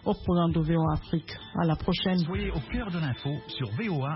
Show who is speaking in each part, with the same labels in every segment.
Speaker 1: au programme de VOA Afrique. À la prochaine.
Speaker 2: Soyez au cœur de l'info sur VOA.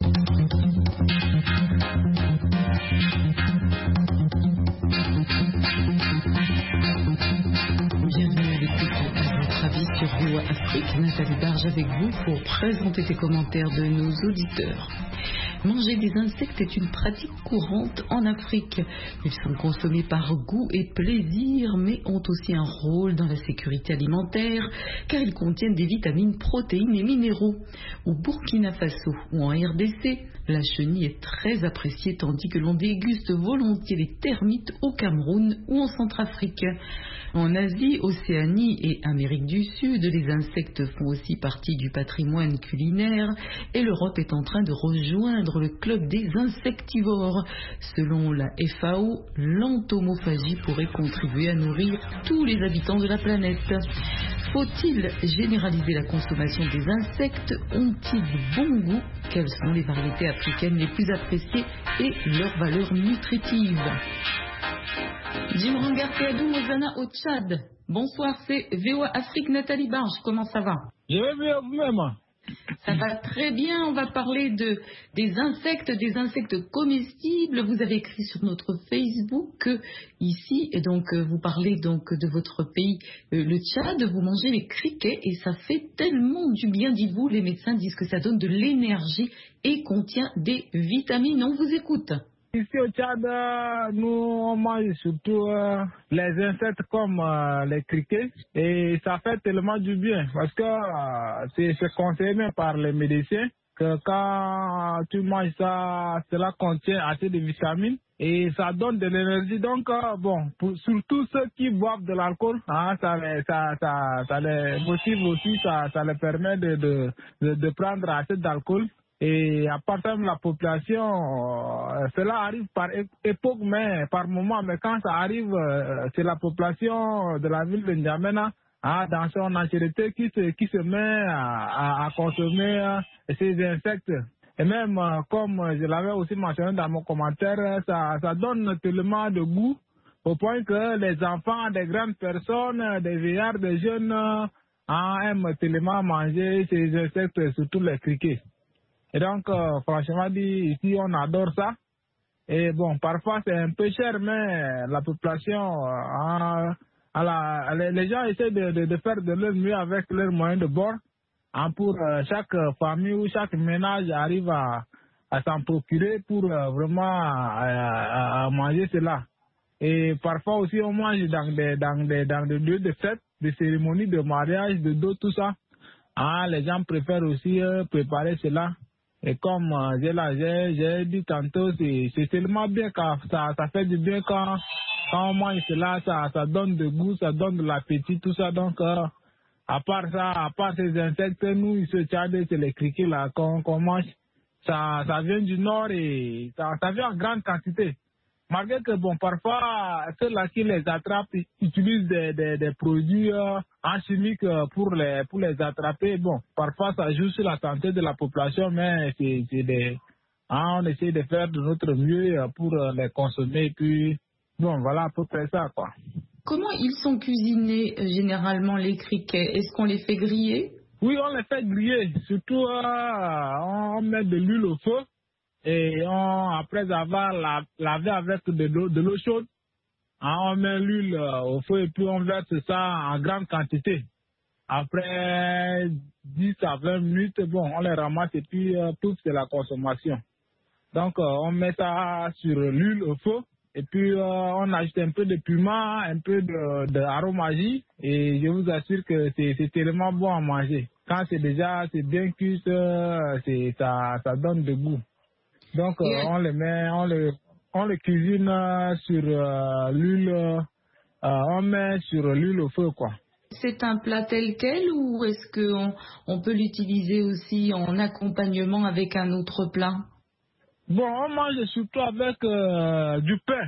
Speaker 3: Bienvenue à l'écoute à votre avis sur VOA Afrique. Nathalie Barge avec vous pour présenter les commentaires de nos auditeurs. Manger des insectes est une pratique courante en Afrique. Ils sont consommés par goût et plaisir, mais ont aussi un rôle dans la sécurité alimentaire, car ils contiennent des vitamines, protéines et minéraux. Au Burkina Faso ou en RDC, la chenille est très appréciée, tandis que l'on déguste volontiers les termites au Cameroun ou en Centrafrique. En Asie, Océanie et Amérique du Sud, les insectes font aussi partie du patrimoine culinaire et l'Europe est en train de rejoindre le club des insectivores. Selon la FAO, l'entomophagie pourrait contribuer à nourrir tous les habitants de la planète. Faut-il généraliser la consommation des insectes? Ont-ils bon goût? Quelles sont les variétés africaines les plus appréciées et leurs valeurs nutritives? Jim Rangarteadou Mozana au Tchad. Bonsoir, c'est VOA Afrique, Nathalie Barge. Comment ça va?
Speaker 4: Je vais bien vous-même.
Speaker 3: Ça va très bien. On va parler des insectes comestibles. Vous avez écrit sur notre Facebook ici, et donc vous parlez donc de votre pays, le Tchad. Vous mangez les criquets et ça fait tellement du bien, dites-vous. Les médecins disent que ça donne de l'énergie et contient des vitamines. On vous écoute.
Speaker 4: Ici au Tchad, nous on mange surtout les insectes comme les criquets et ça fait tellement du bien parce que c'est conseillé même par les médecins que quand tu manges ça, cela contient assez de vitamines et ça donne de l'énergie. Donc pour surtout ceux qui boivent de l'alcool, ça les motive aussi, ça les permet de prendre assez d'alcool. Et à part de la population, cela arrive par époque, mais par moment. Mais quand ça arrive, c'est la population de la ville de N'Djamena, dans son entièreté, qui se met à consommer ces insectes. Et même, comme je l'avais aussi mentionné dans mon commentaire, ça donne tellement de goût au point que les enfants, des grandes personnes, des vieillards, des jeunes aiment tellement manger ces insectes, surtout les criquets. Et donc, franchement dit, ici, on adore ça. Et bon, parfois, c'est un peu cher, mais la population, les gens essaient de faire de leur mieux avec leurs moyens de bord. Pour chaque famille ou chaque ménage arrive à s'en procurer pour vraiment à manger cela. Et parfois aussi, on mange dans des lieux de fête, des cérémonies de mariage, de dos, tout ça. Les gens préfèrent aussi préparer cela. Et comme j'ai dit tantôt, c'est tellement bien quand ça fait du bien quand on mange cela, ça donne de goût, ça donne de l'appétit, tout ça. Donc, à part ces insectes, nous, ici au Tchad, c'est les criquets là qu'on mange. Ça vient du nord et ça vient en grande quantité. Malgré que, bon, parfois, ceux-là qui les attrapent utilisent des produits en chimique pour les attraper. Bon, parfois, ça joue sur la santé de la population, mais on essaie de faire de notre mieux pour les consommer. Et puis, bon, voilà, à peu près ça, quoi.
Speaker 3: Comment ils sont cuisinés, généralement, les criquets? Est-ce qu'on les fait griller?
Speaker 4: Oui, on les fait griller. Surtout, on met de l'huile au feu. Et après avoir lavé avec de l'eau chaude, on met l'huile au feu et puis on verse ça en grande quantité. Après 10 à 20 minutes, bon, on les ramasse et puis tout c'est la consommation. Donc on met ça sur l'huile au feu et puis on ajoute un peu de piment, un peu d'aromagie et je vous assure que c'est tellement bon à manger. Quand c'est bien cuit, ça donne de goût. Donc, on le cuisine sur l'huile, on met sur l'huile au feu, quoi.
Speaker 3: C'est un plat tel quel ou est-ce qu'on peut l'utiliser aussi en accompagnement avec un autre plat?
Speaker 4: Bon, on mange surtout avec du pain.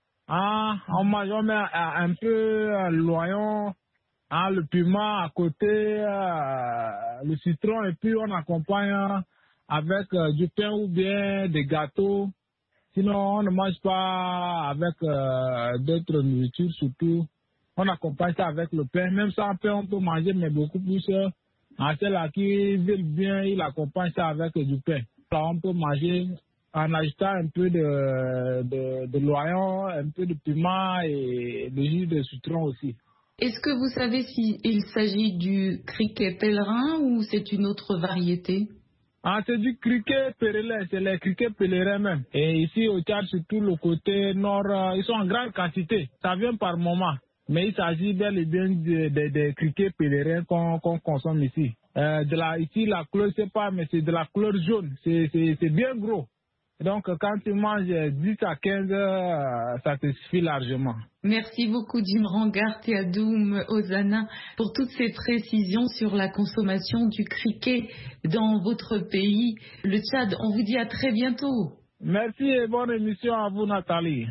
Speaker 4: On met un peu l'oignon, le piment à côté, le citron et puis on accompagne avec du pain ou bien des gâteaux. Sinon, on ne mange pas avec d'autres nourritures, surtout On accompagne ça avec le pain. Même sans pain, on peut manger, mais beaucoup plus. En ceux-là qui veulent bien, ils accompagnent ça avec du pain. Alors, on peut manger en ajoutant un peu de l'oignon, un peu de piment et de jus de citron aussi.
Speaker 3: Est-ce que vous savez s'il s'agit du criquet pèlerin ou c'est une autre variété?
Speaker 4: Ah, c'est du criquet pèlerin, c'est les criquets pèlerins même. Et ici au Tchad, surtout le côté nord, ils sont en grande quantité. Ça vient par moment. Mais il s'agit bel et bien des criquets pèlerins qu'on consomme ici. Ici, la couleur, je sais pas, mais c'est de la couleur jaune. C'est bien gros. Donc, quand tu manges 10 à 15, ça te suffit largement.
Speaker 3: Merci beaucoup, Jim Rangart et Adoum Ozana, pour toutes ces précisions sur la consommation du criquet dans votre pays, le Tchad. On vous dit à très bientôt.
Speaker 4: Merci et bonne émission à vous, Nathalie.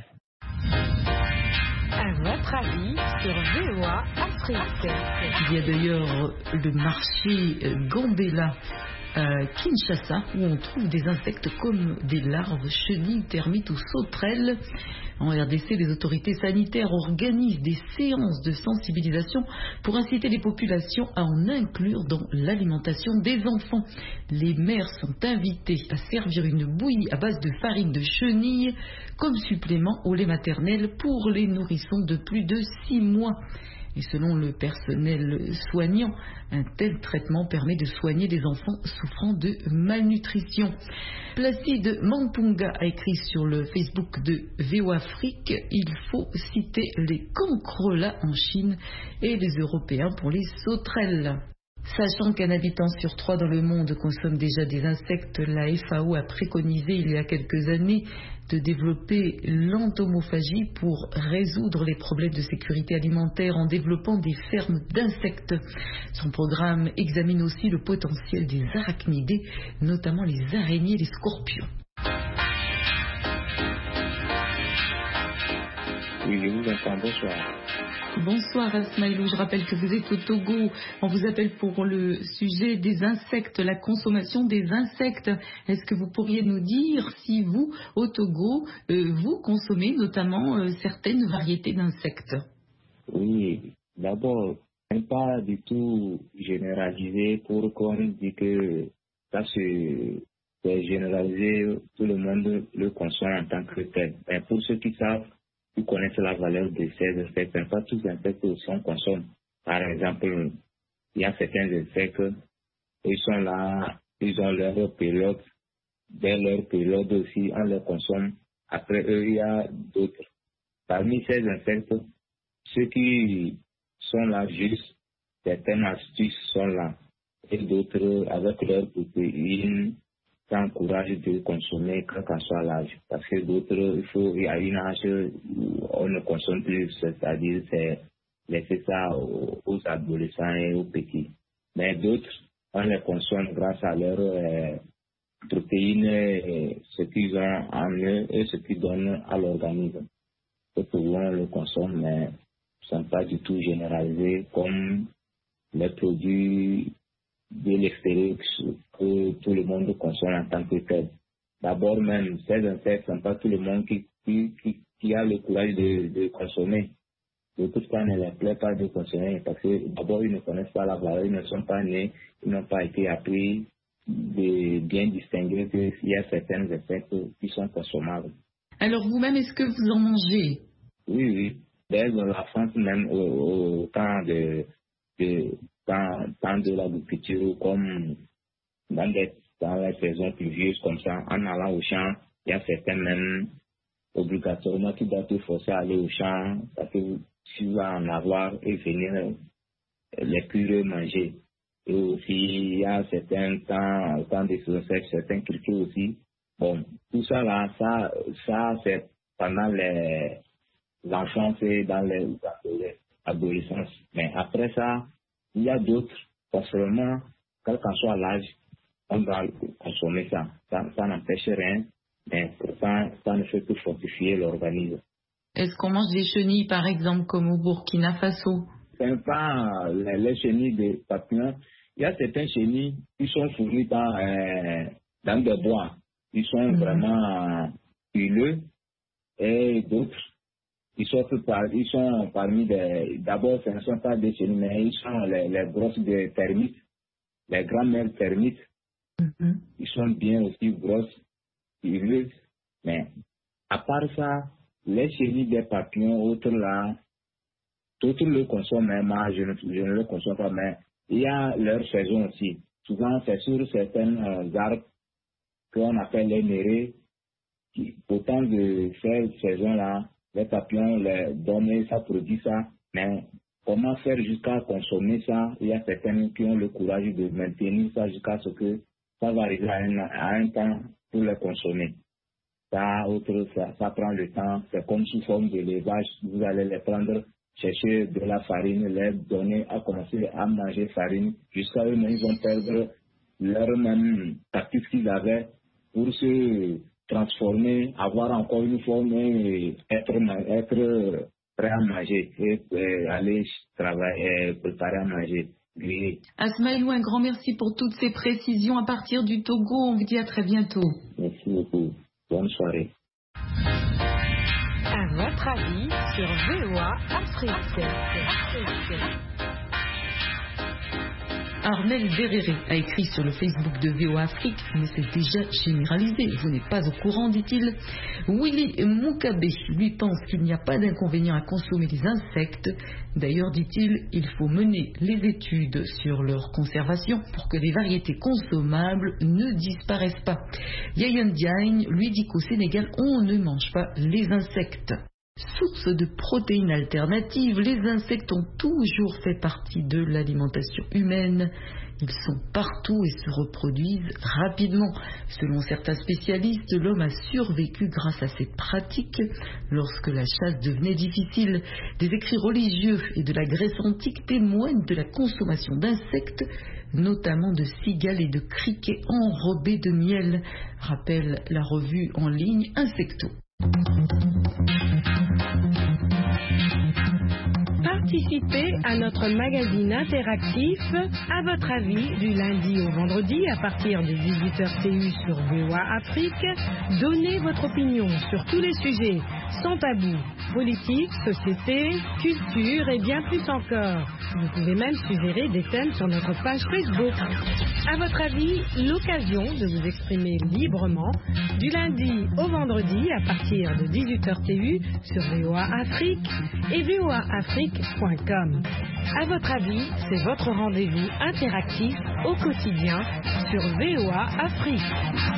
Speaker 5: À votre avis sur VOA Afrique.
Speaker 3: Il y a d'ailleurs le marché Gambela à Kinshasa où on trouve des insectes comme des larves, chenilles, termites ou sauterelles. En RDC, les autorités sanitaires organisent des séances de sensibilisation pour inciter les populations à en inclure dans l'alimentation des enfants. Les mères sont invitées à servir une bouillie à base de farine de chenille comme supplément au lait maternel pour les nourrissons de plus de 6 mois. Et selon le personnel soignant, un tel traitement permet de soigner des enfants souffrant de malnutrition. Placide Mampunga a écrit sur le Facebook de VOA Afrique, il faut citer les cancrelats en Chine et les Européens pour les sauterelles. Sachant qu'un habitant sur 3 dans le monde consomme déjà des insectes, la FAO a préconisé il y a quelques années de développer l'entomophagie pour résoudre les problèmes de sécurité alimentaire en développant des fermes d'insectes. Son programme examine aussi le potentiel des arachnidés, notamment les araignées et les scorpions.
Speaker 6: Oui, je vous entends. Bonsoir.
Speaker 3: Bonsoir Asmaïlou, je rappelle que vous êtes au Togo. On vous appelle pour le sujet des insectes, la consommation des insectes. Est-ce que vous pourriez nous dire si vous, au Togo, vous consommez notamment certaines variétés d'insectes?
Speaker 6: Oui, d'abord, pas du tout généralisé pour qu'on dise que ça c'est généralisé, tout le monde le consomme en tant que tel. Mais pour ceux qui savent, qui connaissent la valeur de ces insectes, pas tous les insectes aussi on consomme. Par exemple, il y a certains insectes, ils sont là, ils ont leur période, dès leur période aussi, on les consomme. Après eux, il y a d'autres. Parmi ces insectes, ceux qui sont là juste, certaines astuces sont là. Et d'autres, avec leurs protéines, ça encourage de consommer quel qu'en soit l'âge. Parce que d'autres, il y a une âge où on ne consomme plus, c'est-à-dire c'est laisser ça aux adolescents et aux petits. Mais d'autres, on les consomme grâce à leurs protéines, et ce qu'ils ont en eux et ce qu'ils donnent à l'organisme. Et souvent on le consomme, mais ne sont pas du tout généralisés comme les produits de l'extérieur que tout le monde consomme en tant que tel. D'abord même, ces insectes ne sont pas tout le monde qui a le courage de consommer. Beaucoup de fois ne les plaît pas de consommer parce que d'abord ils ne connaissent pas la valeur, ils ne sont pas nés, ils n'ont pas été appris de bien distinguer qu'il y a certains insectes qui sont consommables.
Speaker 3: Alors vous-même, est-ce que vous en mangez?
Speaker 6: Oui. Dès la France même, au temps de l'agriculture, comme dans les saisons pluvieuses comme ça, en allant au champ, il y a certains même obligatoirement qui doivent te forcer à aller au champ parce que tu vas en avoir et venir les cuire manger. Et aussi, il y a certains temps, au temps des saisons sèches, certains criquets aussi. Bon, tout ça là, ça c'est pendant l'enfance et dans l'adolescence. Mais après ça, il y a d'autres, forcément, quel qu'en soit l'âge, on doit consommer ça. Ça n'empêche rien, mais pourtant, ça ne fait que fortifier l'organisme.
Speaker 3: Est-ce qu'on mange des chenilles, par exemple, comme au Burkina Faso?
Speaker 6: C'est pas les chenilles de papillons. Il y a certaines chenilles qui sont fournies dans, dans des bois. Ils sont vraiment huileux et d'autres. ils sont parmi d'abord, ce ne sont pas des chenilles, mais ils sont les grosses des termites, les grands-mères termites. Ils sont bien aussi grosses, ils. Mais à part ça, les chenilles des papillons, autres là, d'autres le consomment, mais moi je ne le consomme pas, mais il y a leur saison aussi. Souvent, c'est sur certains arbres qu'on appelle les nérés, qui, autant de ces saisons-là, les papillons les donnent, ça produit ça, mais comment faire jusqu'à consommer ça? Il y a certains qui ont le courage de maintenir ça jusqu'à ce que ça va arriver à un temps pour les consommer. Ça prend le temps, c'est comme sous forme de l'élevage, vous allez les prendre, chercher de la farine, les donner à commencer à manger farine, jusqu'à eux-mêmes, ils vont perdre leur même tactique qu'ils avaient pour se transformer, avoir encore une forme et être prêt à manger et aller travailler, préparer à manger.
Speaker 3: Asmaïlou, un grand merci pour toutes ces précisions à partir du Togo. On vous dit à très bientôt.
Speaker 6: Merci beaucoup. Bonne soirée.
Speaker 5: À votre avis sur VOA Afrique.
Speaker 3: Armel Derréré a écrit sur le Facebook de VOA Afrique, mais c'est déjà généralisé. Vous n'êtes pas au courant, dit-il. Willy Mukabe, lui, pense qu'il n'y a pas d'inconvénient à consommer les insectes. D'ailleurs, dit-il, il faut mener les études sur leur conservation pour que les variétés consommables ne disparaissent pas. Yayan Diagne, lui, dit qu'au Sénégal, on ne mange pas les insectes. Source de protéines alternatives, les insectes ont toujours fait partie de l'alimentation humaine. Ils sont partout et se reproduisent rapidement. Selon certains spécialistes, l'homme a survécu grâce à cette pratique lorsque la chasse devenait difficile. Des écrits religieux et de la Grèce antique témoignent de la consommation d'insectes, notamment de cigales et de criquets enrobés de miel, rappelle la revue en ligne Insecto.
Speaker 5: Participez à notre magazine interactif À votre avis du lundi au vendredi à partir de 18h TU sur VOA Afrique. Donnez votre opinion sur tous les sujets sans tabou, politique, société, culture et bien plus encore. Vous pouvez même suggérer des thèmes sur notre page Facebook. À votre avis, l'occasion de vous exprimer librement du lundi au vendredi à partir de 18h TU sur VOA Afrique et voaafrique.com. À votre avis, c'est votre rendez-vous interactif au quotidien sur VOA Afrique.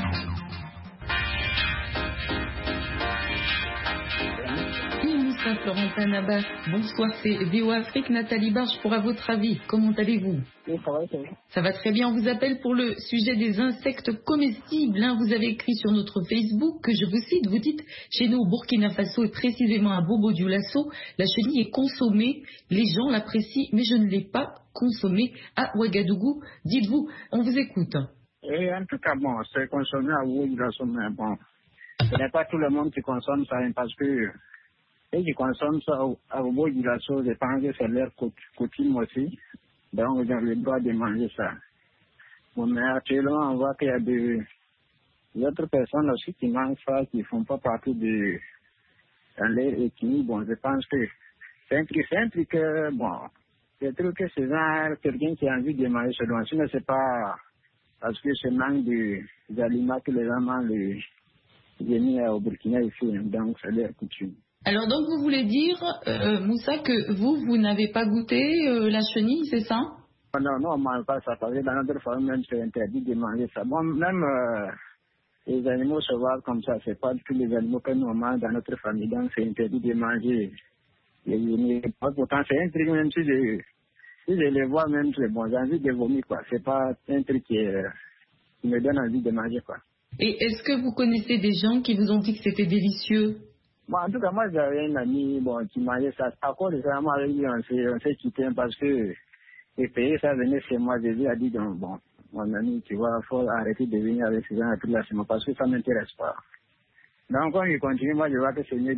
Speaker 3: Florentin Naba, bonsoir, c'est VOA Afrique, Nathalie Barge pour À votre avis. Comment allez-vous?
Speaker 7: Oui, ça va, ça va.
Speaker 3: Ça va très bien, on vous appelle pour le sujet des insectes comestibles. Vous avez écrit sur notre Facebook que, je vous cite, vous dites, chez nous au Burkina Faso et précisément à Bobo-Dioulasso, la chenille est consommée, les gens l'apprécient, mais je ne l'ai pas consommée à Ouagadougou. Dites-vous, on vous écoute.
Speaker 7: Et en tout cas, bon, c'est consommé à Bobo-Dioulasso, mais bon, ce n'est pas tout le monde qui consomme ça, parce que ceux qui consomment ça à Bobo-Dioulasso, je pense que c'est leur coutume aussi. Donc, ils ont le droit de manger ça. Bon, mais actuellement, on voit qu'il y a d'autres personnes aussi qui mangent ça, qui ne font pas partie de leur ethnie. Bon, je pense que c'est un truc que, bon, je trouve que c'est quelqu'un qui a envie de manger ce don. Sinon, c'est pas parce que c'est manque d'aliments que les gens mangent les au Burkina ici. Donc, c'est leur coutume.
Speaker 3: Alors donc vous voulez dire, Moussa, que vous n'avez pas goûté la chenille, c'est ça?
Speaker 7: Non, on ne mange pas ça, parce que dans notre famille même c'est interdit de manger ça. Bon, même les animaux sauvages comme ça, c'est pas tous les animaux que nous mangons dans notre famille, donc c'est interdit de manger les chenilles. Pourtant c'est un truc, même si je les vois même, c'est bon, j'ai envie de vomir quoi. C'est pas un truc qui me donne envie de manger quoi.
Speaker 3: Et est-ce que vous connaissez des gens qui vous ont dit que c'était délicieux?
Speaker 7: Bon, en tout cas, moi, j'avais un ami qui mangeait ça. À cause de ça, moi, avec lui, on s'est quitté parce que les pays, ça venait chez moi. Je lui ai dit, donc, bon, mon ami, tu vois, il faut arrêter de venir avec ces gens toute la semaine parce que ça ne m'intéresse pas. Donc, quand il continue, moi, je vois que c'est mieux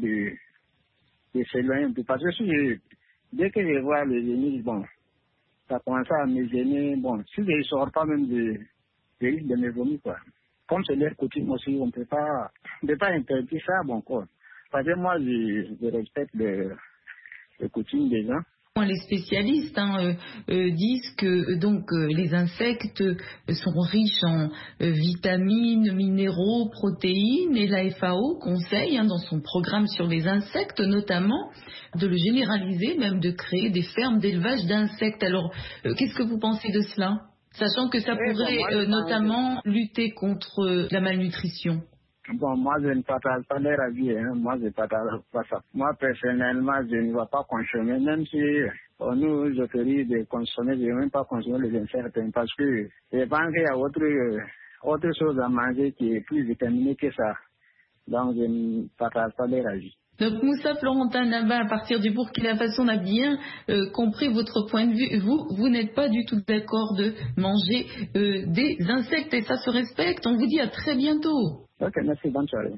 Speaker 7: de s'éloigner un peu. Parce que dès que je vois les ennemis, bon, ça commence à me gêner. Bon, si je ne sors pas même de risque de me vomir, quoi. Comme c'est leur coutume aussi, on ne peut pas interdire ça, bon, quoi. Parce que moi, je respecte les coutumes des gens.
Speaker 3: Les spécialistes disent que les insectes sont riches en vitamines, minéraux, protéines, et la FAO conseille dans son programme sur les insectes notamment de le généraliser, même de créer des fermes d'élevage d'insectes. Alors, qu'est-ce que vous pensez de cela? Sachant que ça pourrait notamment lutter contre la malnutrition.
Speaker 7: Bon, moi, je ne partage pas leur avis. Moi, je ne partage pas ça. Moi, personnellement, je ne vais pas consommer, même si on nous autorise de consommer, je ne vais même pas consommer les insectes, parce que je pense qu'il y a autre chose à manger qui est plus vitaminée que ça. Donc, je ne partage pas leur avis.
Speaker 3: Donc Moussa Florentin Naba, à partir du Burkina Faso, on a bien compris votre point de vue. Vous n'êtes pas du tout d'accord de manger des insectes, et ça se respecte. On vous dit à très bientôt.
Speaker 7: Ok, merci, bonne soirée.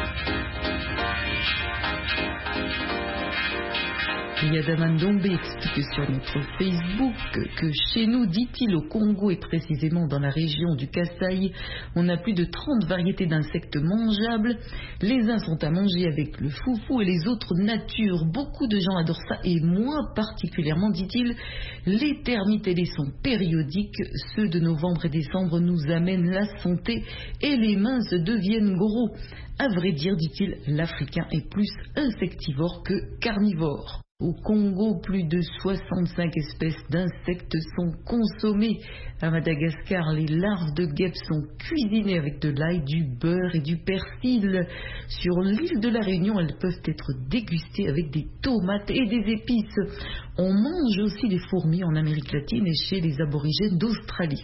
Speaker 3: Yadaman Dombe explique sur notre Facebook que chez nous, dit-il, au Congo et précisément dans la région du Kasaï, on a plus de 30 variétés d'insectes mangeables. Les uns sont à manger avec le foufou et les autres nature. Beaucoup de gens adorent ça, et moi particulièrement, dit-il. Les termites et les sons périodiques, ceux de novembre et décembre, nous amènent la santé et les minces deviennent gros. À vrai dire, dit-il, l'Africain est plus insectivore que carnivore. Au Congo, plus de 65 espèces d'insectes sont consommées. À Madagascar, les larves de guêpes sont cuisinées avec de l'ail, du beurre et du persil. Sur l'île de la Réunion, elles peuvent être dégustées avec des tomates et des épices. On mange aussi des fourmis en Amérique latine et chez les aborigènes d'Australie.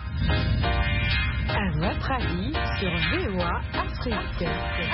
Speaker 5: À votre avis sur VOA Afrique.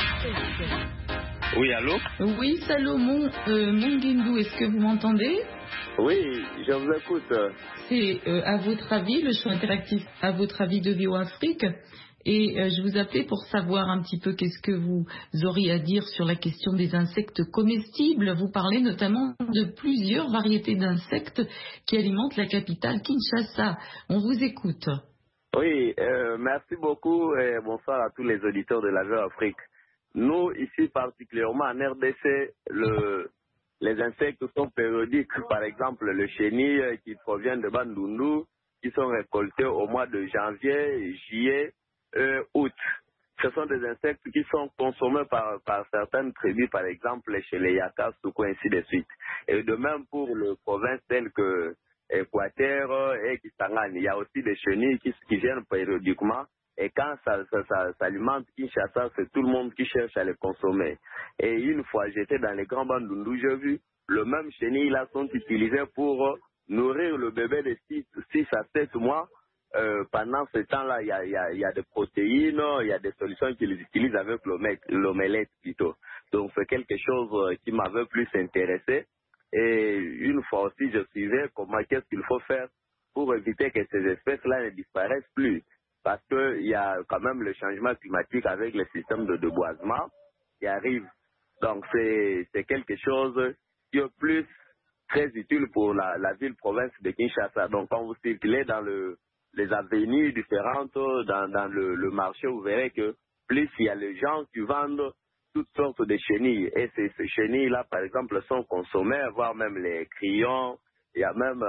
Speaker 8: Oui, allô?
Speaker 3: Oui, Salomon Mungindou, est-ce que vous m'entendez?
Speaker 8: Oui, je vous écoute.
Speaker 3: C'est à votre avis, le champ interactif à votre avis de VOA Afrique. Et je vous appelais pour savoir un petit peu qu'est-ce que vous auriez à dire sur la question des insectes comestibles. Vous parlez notamment de plusieurs variétés d'insectes qui alimentent la capitale Kinshasa. On vous écoute.
Speaker 8: Oui, merci beaucoup et bonsoir à tous les auditeurs de la VOA Afrique. Nous, ici particulièrement en RDC, les insectes sont périodiques. Par exemple, le chenille qui provient de Bandundu, qui sont récoltés au mois de janvier, juillet, août. Ce sont des insectes qui sont consommés par certaines tribus, par exemple chez les Yakas, ou ainsi de suite. Et de même pour les provinces telles que Équateur et Kisangani. Il y a aussi des chenilles qui viennent périodiquement. Et quand ça s'alimente Kinshasa, c'est tout le monde qui cherche à les consommer. Et une fois j'étais dans les grands Bandundu, j'ai vu le même chenille là sont utilisés pour nourrir le bébé de 6 à 7 mois. Pendant ce temps-là, il y a des protéines, il y a des solutions qu'ils utilisent avec l'omelette plutôt. Donc c'est quelque chose qui m'avait plus intéressé. Et une fois aussi, je suivais qu'est-ce qu'il faut faire pour éviter que ces espèces-là ne disparaissent plus. Parce qu'il y a quand même le changement climatique avec le système de déboisement qui arrive. Donc c'est quelque chose qui est plus très utile pour la ville-province de Kinshasa. Donc quand vous circulez dans les avenues différentes, dans le marché, vous verrez que plus il y a les gens qui vendent toutes sortes de chenilles. Et ces chenilles-là, par exemple, sont consommées, voire même les crayons. Il y a même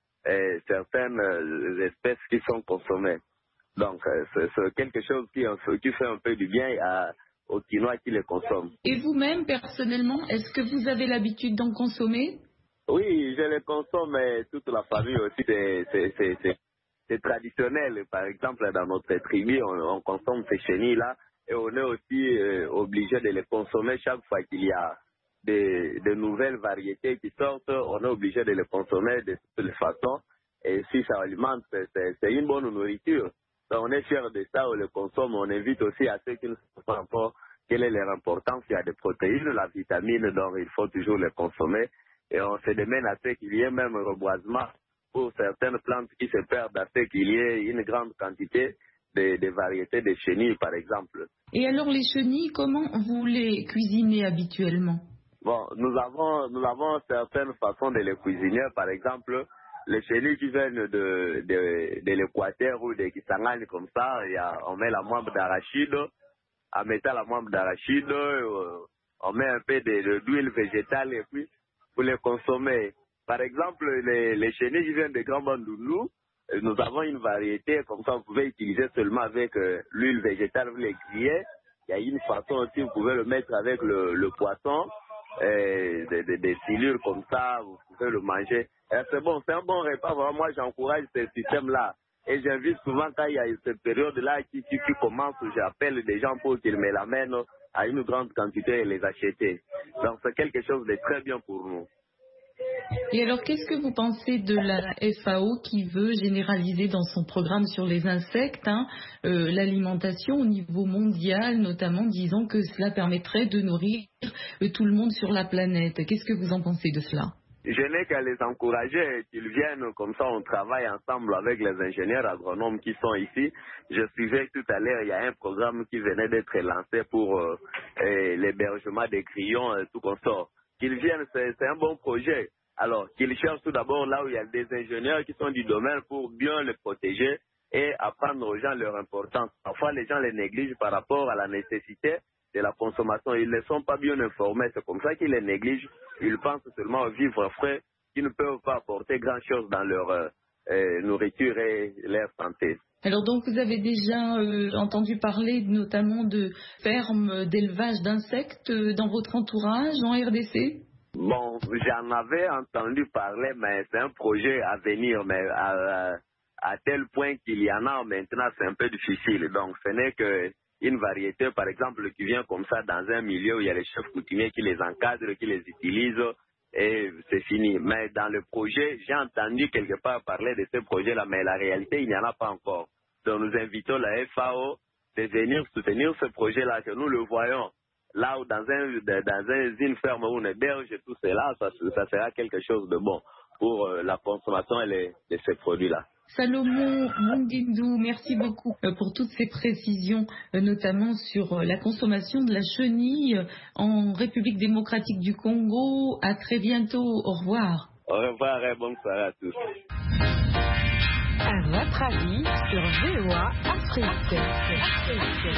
Speaker 8: certaines espèces qui sont consommées. Donc, c'est quelque chose qui fait un peu du bien aux Quinois qui les consomment.
Speaker 3: Et vous-même, personnellement, est-ce que vous avez l'habitude d'en consommer?
Speaker 8: Oui, je les consomme, mais toute la famille aussi, c'est traditionnel. Par exemple, dans notre tribu, on consomme ces chenilles-là et on est aussi obligé de les consommer chaque fois qu'il y a de nouvelles variétés qui sortent. On est obligé de les consommer de toutes les façons. Et si ça alimente, c'est une bonne nourriture. Donc, on est fiers de ça, on le consomme. On invite aussi à ceux qui ne savent pas encore quelle est leur importance. Il y a des protéines, la vitamine, donc il faut toujours les consommer. Et on se demande à ce qu'il y ait même un reboisement pour certaines plantes qui se perdent, à ce qu'il y ait une grande quantité de variétés de chenilles, par exemple.
Speaker 3: Et alors, les chenilles, comment vous les cuisinez habituellement?
Speaker 8: Bon, nous avons certaines façons de les cuisiner. Par exemple, les chenilles qui viennent de l'Équateur ou de Kisangani comme ça, on met la moelle d'arachide. En mettant la moelle d'arachide, on met un peu d'huile végétale et puis pour les consommer. Par exemple, les chenilles qui viennent de Grand Bandundu, nous avons une variété, comme ça vous pouvez utiliser seulement avec l'huile végétale, vous les grillez. Il y a une façon aussi, vous pouvez le mettre avec le poisson, des silures comme ça, vous pouvez le manger. C'est bon, c'est un bon repas. Vraiment, moi, j'encourage ce système-là. Et j'invite souvent, quand il y a cette période-là qui commence, j'appelle des gens pour qu'ils me l'amènent à une grande quantité et les acheter. Donc, c'est quelque chose de très bien pour nous.
Speaker 3: Et alors, qu'est-ce que vous pensez de la FAO qui veut généraliser dans son programme sur les insectes l'alimentation au niveau mondial, notamment disant que cela permettrait de nourrir tout le monde sur la planète? Qu'est-ce que vous en pensez de cela?
Speaker 8: Je n'ai qu'à les encourager, qu'ils viennent, comme ça on travaille ensemble avec les ingénieurs agronomes qui sont ici. Je suivais tout à l'heure, il y a un programme qui venait d'être lancé pour l'hébergement des grillons, tout comme ça. Qu'ils viennent, c'est un bon projet. Alors, qu'ils cherchent tout d'abord là où il y a des ingénieurs qui sont du domaine pour bien les protéger et apprendre aux gens leur importance. Parfois, les gens les négligent par rapport à la nécessité de la consommation. Ils ne sont pas bien informés. C'est comme ça qu'ils les négligent. Ils pensent seulement aux vivres frais qui ne peuvent pas apporter grand-chose dans leur nourriture et leur santé.
Speaker 3: Alors donc vous avez déjà entendu parler notamment de fermes d'élevage d'insectes dans votre entourage en RDC?
Speaker 8: Bon, j'en avais entendu parler, mais c'est un projet à venir, mais à tel point qu'il y en a maintenant, c'est un peu difficile. Donc ce n'est qu'une variété, par exemple, qui vient comme ça dans un milieu où il y a les chefs coutumiers qui les encadrent, qui les utilisent, et c'est fini. Mais dans le projet, j'ai entendu quelque part parler de ce projet-là, mais la réalité, il n'y en a pas encore. Donc nous invitons la FAO de venir soutenir ce projet-là, que nous le voyons. Là où dans une ferme où on héberge tout cela, ça sera quelque chose de bon pour la consommation de ces produits-là.
Speaker 3: Salomon Mungindou, merci beaucoup pour toutes ces précisions, notamment sur la consommation de la chenille en République démocratique du Congo. À très bientôt. Au revoir.
Speaker 8: Au revoir et bonne soirée à tous.
Speaker 5: À votre avis sur VOA Afrique.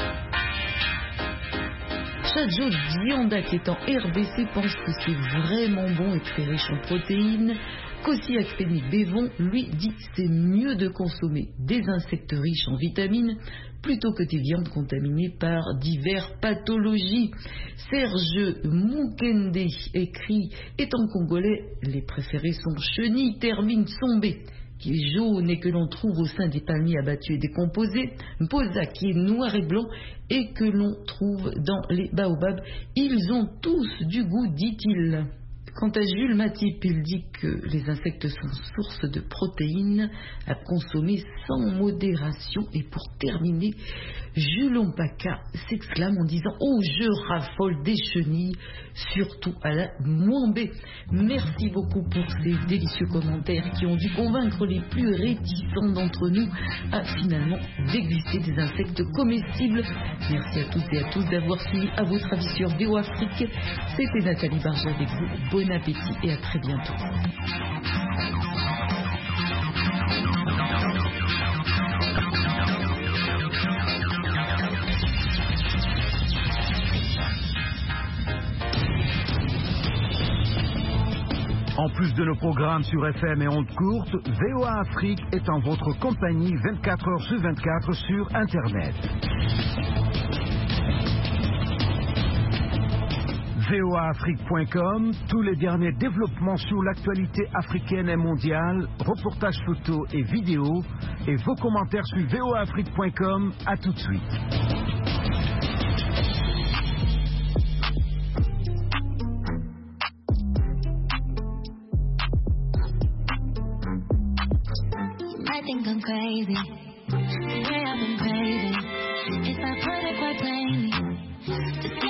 Speaker 3: Chadjo Dionda, qui est en RDC, pense que c'est vraiment bon et très riche en protéines. Kossi Akpeni Bévon, lui, dit que c'est mieux de consommer des insectes riches en vitamines plutôt que des viandes contaminées par diverses pathologies. Serge Moukende écrit, étant congolais, les préférés sont chenilles, termine, sombé, qui est jaune et que l'on trouve au sein des palmiers abattus et décomposés, Mposa qui est noir et blanc et que l'on trouve dans les baobabs. Ils ont tous du goût, dit-il. Quant à Jules Matip, il dit que les insectes sont source de protéines à consommer sans modération. Et pour terminer, Jules Ompaka s'exclame en disant « Oh, je raffole des chenilles, surtout à la Mwambé ». Merci beaucoup pour ces délicieux commentaires qui ont dû convaincre les plus réticents d'entre nous à finalement déguster des insectes comestibles. Merci à toutes et à tous d'avoir suivi À votre avis sur VOA Afrique. C'était Nathalie Barja avec vous. Bon appétit et à très bientôt.
Speaker 2: En plus de nos programmes sur FM et ondes courtes, VOA Afrique est en votre compagnie 24 heures sur 24 sur Internet. voaafrique.com, tous les derniers développements sur l'actualité africaine et mondiale, reportages photos et vidéos, et vos commentaires sur voaafrique.com. À tout de suite.
Speaker 9: I think I'm crazy, the way I've been craving. If I put it quite plainly, just